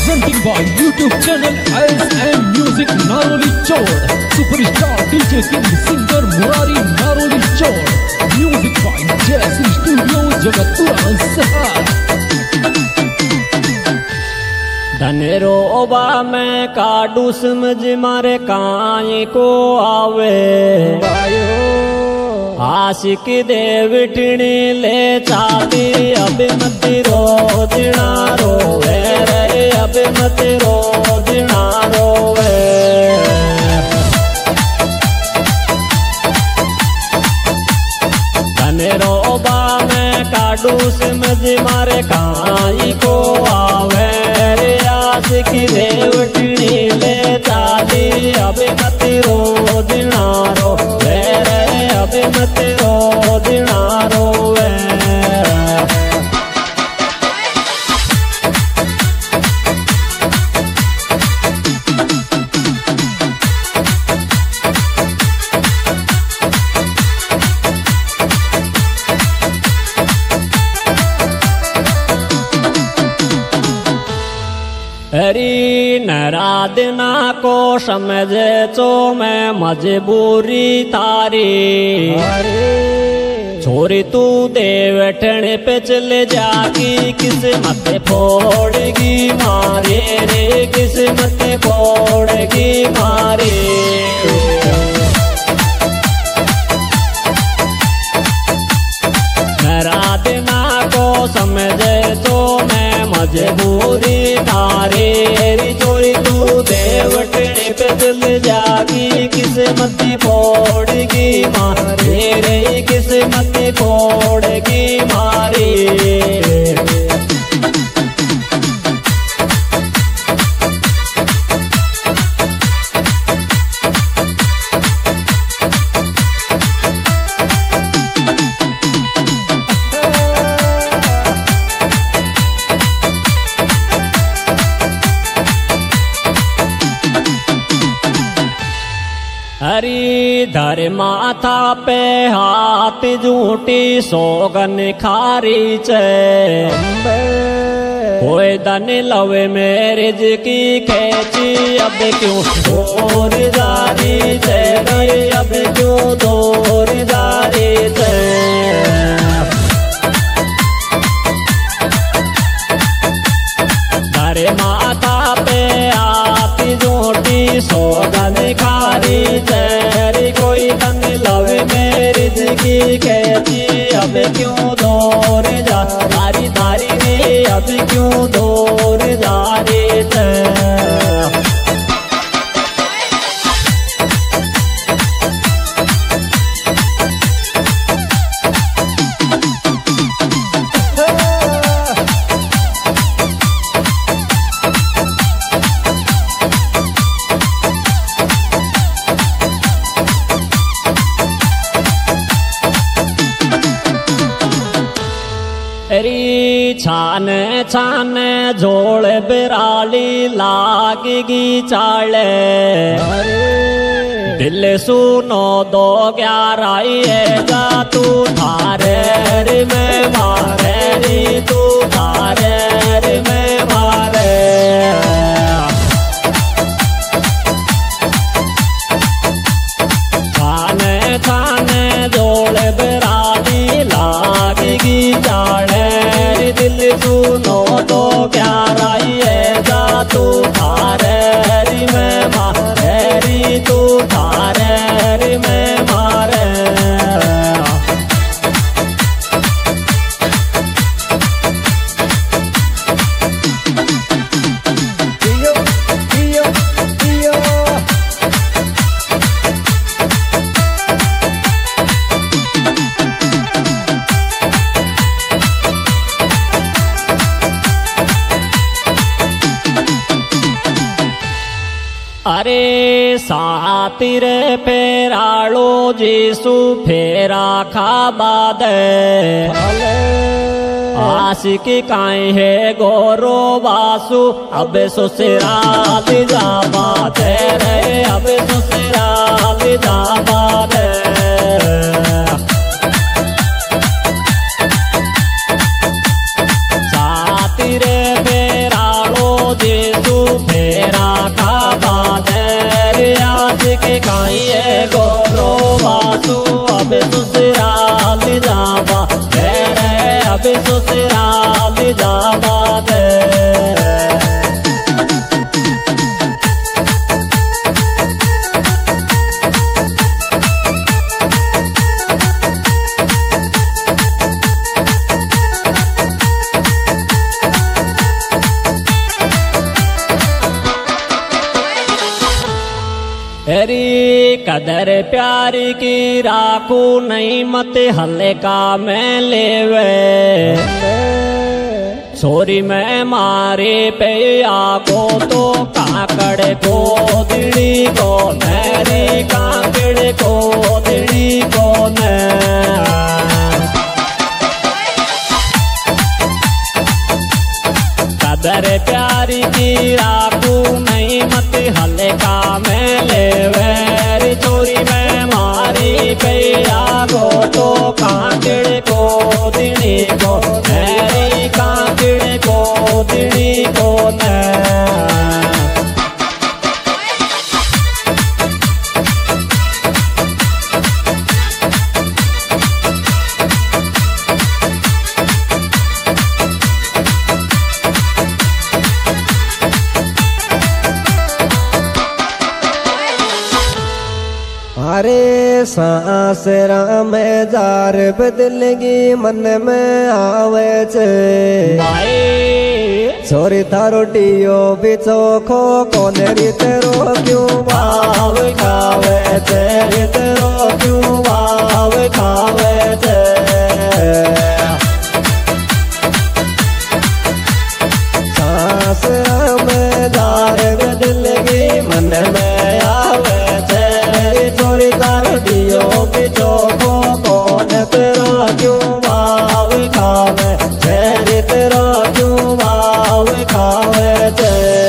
presenting by YouTube channel SM Music Naroli Chod. Superstar DJ King Singer Murari Naroli Chod. Music by Jesse Studio Jagatpura Sahar. धनेरो ओबा में काडू समझ मारे काई को आवे आशिक देवटनी ले चाती अब मत रो दिना रोवे रे अब मत रो दिना रोवे धनेरो ओबा में काडू समझ मारे काई को आवे की देवटनी ले चाली अब मत रो दिना रो रे अब मत रो दिना रोवे हरी नरादना को समझे चो मैं मजबूरी तारी छोरी तू देवठने पे चले जागी किस्मत फोड़गी मारे रे किस्मत फोड़गी मारे नरादना को समझे तो मैं मजबूरी तारे चोरी तू देवटने पे चल जागी किस्मत फोड़गी मारे रे किस्मत फोड़गी मारे हरी धर माथा पे हाथ झूठी सोगन खारी चे कोई धन लवे मेरे की खेची अब क्यों दूर जारी चे अब क्यों दूर जारी चे धर माथा पे हाथ झूठी सोगन खारी तेरी कोई तन लव मेरी की कहती अब क्यों दूर जा तारी तारी रे अब क्यों दूर जा रे ते छाने छाने झोल बिराली लागगी चाले दिल सुनो दो 11 जा तू थारे रे में मारे री तू थारे रे में मारे छाने छाने झोल बिराली लागगी चाले दिल सुनो तो 11 जा तू थारे री में मारे री तू थारे री में मारे अरे सातिर फेरालो जीसु फेरा खाबा दे आशिक काई है गोरो वासु अब ससुराल जाबा दे रे अब ससुराल जाबा दे सातिर फेरालो जीसु ससुराल जावा दे। तेरी कदर प्यार की राखू नहीं मत हल्का में लेवे। छोरी में मारे पे आको तो काकड़ को दिड़ी को मेरी काकड़ को दिड़ी को न। कदर प्यार की राखू नहीं मत हल्का में लेवे। चोरी में मारी पे आगो तो काकड़ को दिड़ी को मेरी काकड़ को दिड़ी को न। अरे सासरा में जार बदलगी मन में आवे छे। छोरी थारो टियो भी चोखो कोने तेरो क्यों भाव खावे छे। तेरो क्यों भाव खावे छे। सासरा में जार बदलगी मन में आवे छे। छोरी तारो दियो भी चोखो कौन तेरा क्यों भाव खावे छे। तेरा क्यों भाव खावे छे।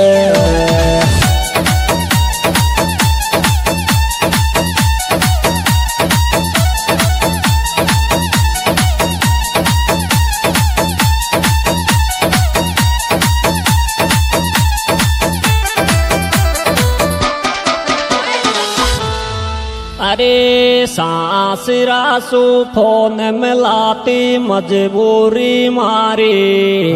अरे सासरा सु फोन मिलाती मजबूरी मारी।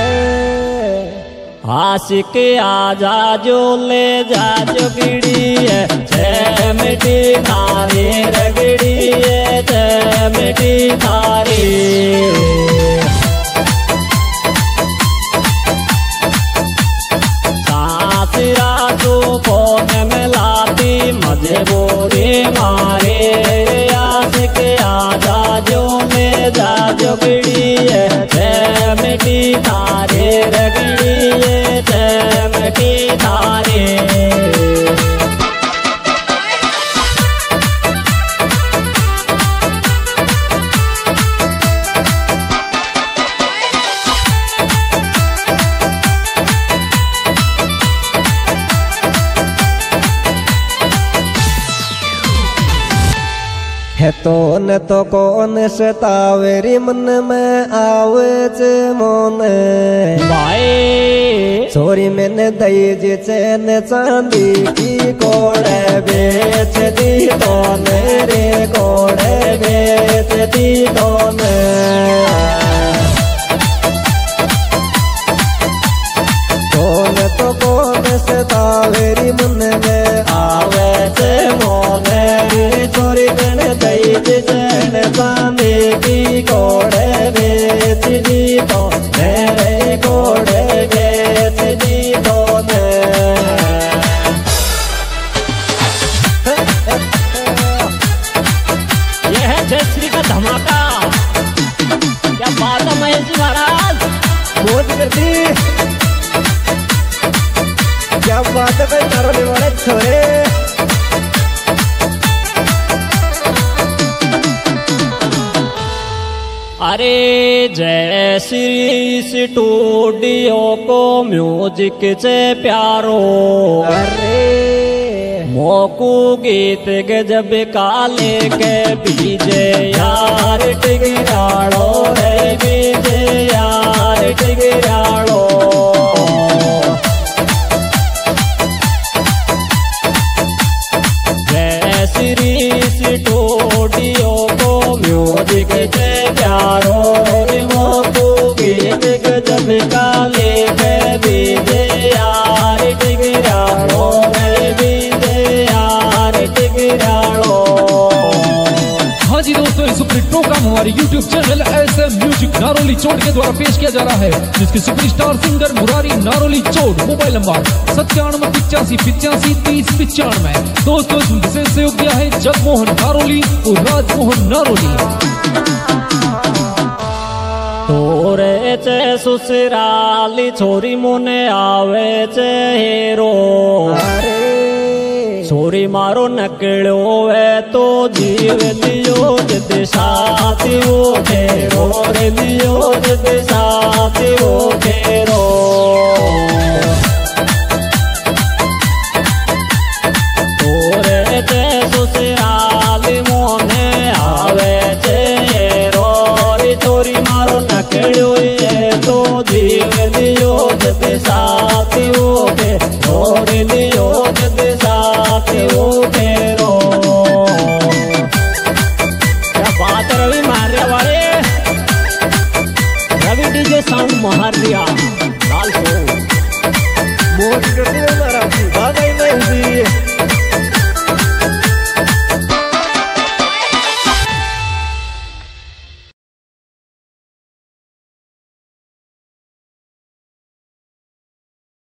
आशिक आजा जो ले जा जो गिड़ी है जय मिटी नारी रगड़ी है जय मिटी नारी। सासरा सु फोन मिलाती मजबूरी मारे। आशिक आजा जो ले जा जो गिड़ी है जय मिटी तारे रगड़ी है जय मिटी तारे। है तो न तो कौन सतावेरी मन में आवे छे मोन। छोरी मैंने दई जी चैन चांदी की कोड़े बेच दी तो मेरे कोड़े बेच दी तो कौन तो कौन सतावेरी मन में आवे छे मोन। छोरी मैंने दई जी चैन चांदी की कोड़े बेच दी तो मेरे कोड़े बेच दी तो यह है जयश्री का धमाका। क्या बात है महेश जी महाराज। बहुत करती क्या बात है भाई तारो निवाड़े छोरे। अरे जय श्री स्टूडियो को म्यूजिक से प्यारो। अरे मोकू गीत गजब काले के बीजे यार टिगराड़ो रे बीजे यार टिगराड़ो। जय श्री स्टूडियो को म्यूजिक से प्यारो। मोकू बिकाले पे बीजे यार टिकराड़ो रे बीजे यार टिकराड़ो। हाँ जी दोस्तों, इस सुपर प्रोग्राम हमारे YouTube channel SM music Naroli Chot के द्वारा पेश किया जा रहा है, जिसके superstar singer Murari Naroli Chot. Mobile number 9785853095। दोस्तों इसमें विशेष सहयोग दिया है जगमोहन नारोली और राजमोहन नारोली। तोरे चे ससुराली छोरी मुने आवे चे हेरो, छोरी मारो नकड़ो है तो जीव लियो जिद साथी वो ढेरो रे लियो जिद साथी वो